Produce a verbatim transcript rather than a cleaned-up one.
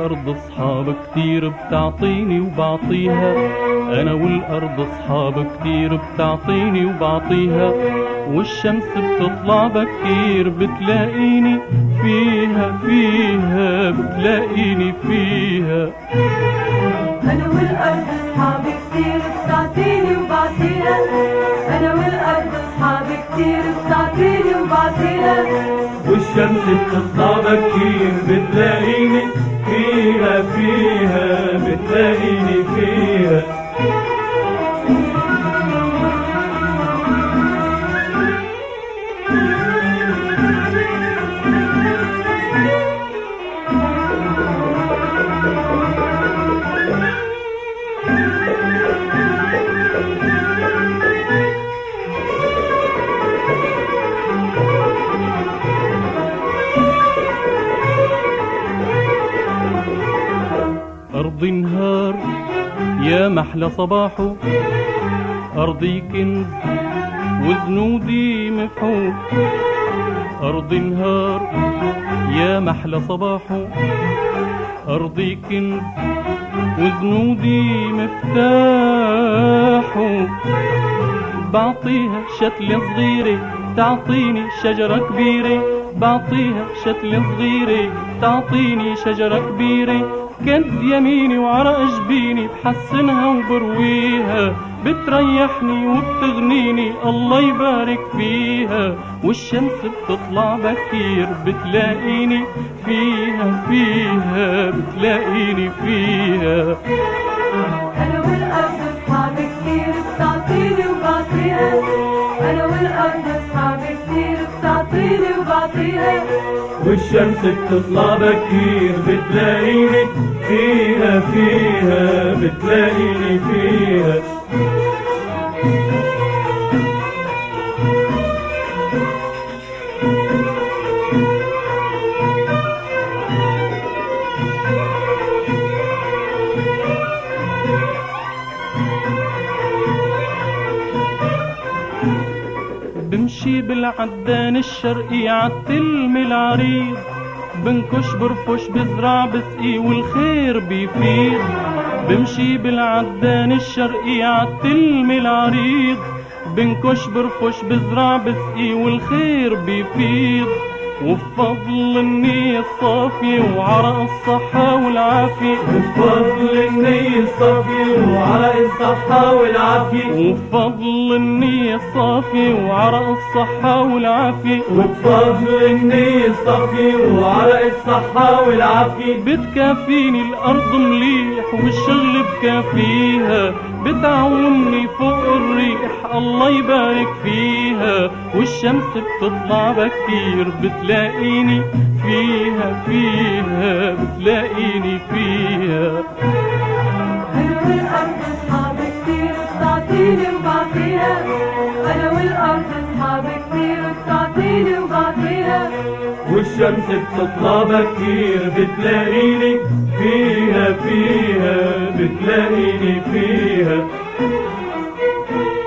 والأرض صحاب كتير بتعطيني وبعطيها، أنا والأرض صحاب كتير بتعطيني وبعطيها، والشمس بتطلع بكير بتلاقيني فيها فيها بتلاقيني فيها. أنا والأرض صحاب كتير بتعطيني وبعطيها، أنا والأرض صحاب كتير بتعطيني وبعطيها، والشمس بتطلع بكير بتلاقيني فيها فيها بتلاقيني فيها. أرضي نهار يا محلى صباحه، أرضي كنز وزنودي مفحوح، أرضي نهار يا محلى صباحه، أرضي كنز وزنودي مفتاحه، بعطيها شتلة صغيرة تعطيني شجرة كبيرة، بعطيها شتلة صغيرة تعطيني شجرة كبيرة، كد يميني وعرق جبيني بحسنها وبرويها، بتريحني وبتغنيني الله يبارك فيها، والشمس بتطلع بكير بتلاقيني فيها فيها بتلاقيني فيها. أنا والأرض صحاب كتير بتعطيني وبعطيها، أنا والأرض صحاب كتير بتعطيني وبعطيها، والشمس بتطلع بكير بتلاقيني فيها فيها بتلاقيني فيها. بمشي بالعدان الشرقي عالتلم العريض، بنكش برفش بزرع بسقي والخير بيفيض، بمشي بالعدان الشرقي عالتلم العريض، بنكش برفش بزرع بسقي والخير بيفيض، وبفضل النية الصافية وعرق الصحة والعافية، وبفضل النية الصافية وعرق الصحة والعافية، وبفضل النية الصافية وعرق الصحة والعافية، وبفضل النية الصافية وعرق الصحة والعافية، بتكافيني الأرض مليح والشغل بكافيها، بتعاوني فوق الريح الله يبارك فيها، والشمس بتطلع بكير بتلاقيني فيها فيها بتلاقيني فيها. أنا والأرض صحاب كتير بتعطيني وبعطيها، أنا والأرض صحاب كتير بتعطيني وبعطيها، والشمس بتطلع بكير بتلاقيني فيها فيها بتلاقيني فيها.